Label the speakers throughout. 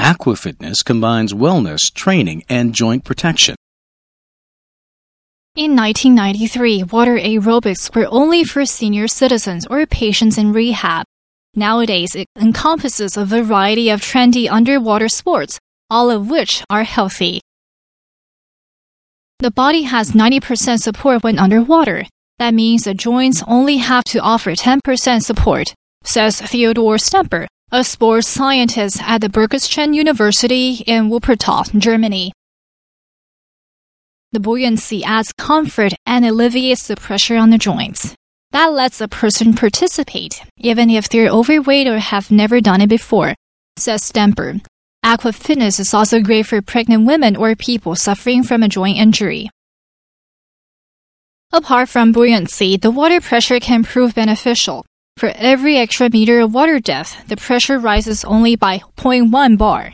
Speaker 1: Aquafitness combines wellness, training, and joint protection.
Speaker 2: In 1993, water aerobics were only for senior citizens or patients in rehab. Nowadays, it encompasses a variety of trendy underwater sports, all of which are healthy. The body has 90% support when underwater. That means the joints only have to offer 10% support, says Theodor Stemper, a sports scientist at the Bergischen University in Wuppertal, Germany. The buoyancy adds comfort and alleviates the pressure on the joints. That lets a person participate, even if they're overweight or have never done it before, says Stemper. Aquafitness is also great for pregnant women or people suffering from a joint injury. Apart from buoyancy, the water pressure can prove beneficial. For every extra meter of water depth, the pressure rises only by 0.1 bar.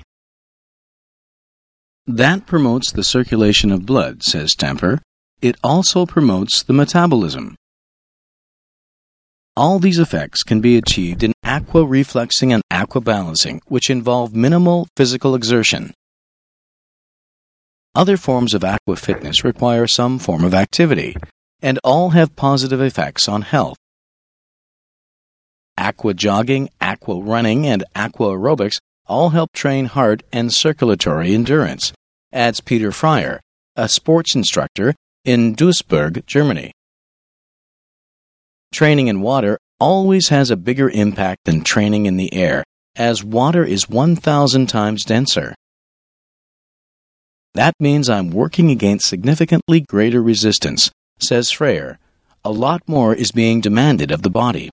Speaker 1: That promotes the circulation of blood, says Stemper. It also promotes the metabolism. All these effects can be achieved in aqua-reflexing and aquabalancing, which involve minimal physical exertion. Other forms of aquafitness require some form of activity, and all have positive effects on health. Aqua jogging, aqua running, and aqua aerobics all help train heart and circulatory endurance, adds Peter Fryer, a sports instructor in Duisburg, Germany. Training in water always has a bigger impact than training in the air, as water is 1,000 times denser. That means I'm working against significantly greater resistance, says Fryer. A lot more is being demanded of the body.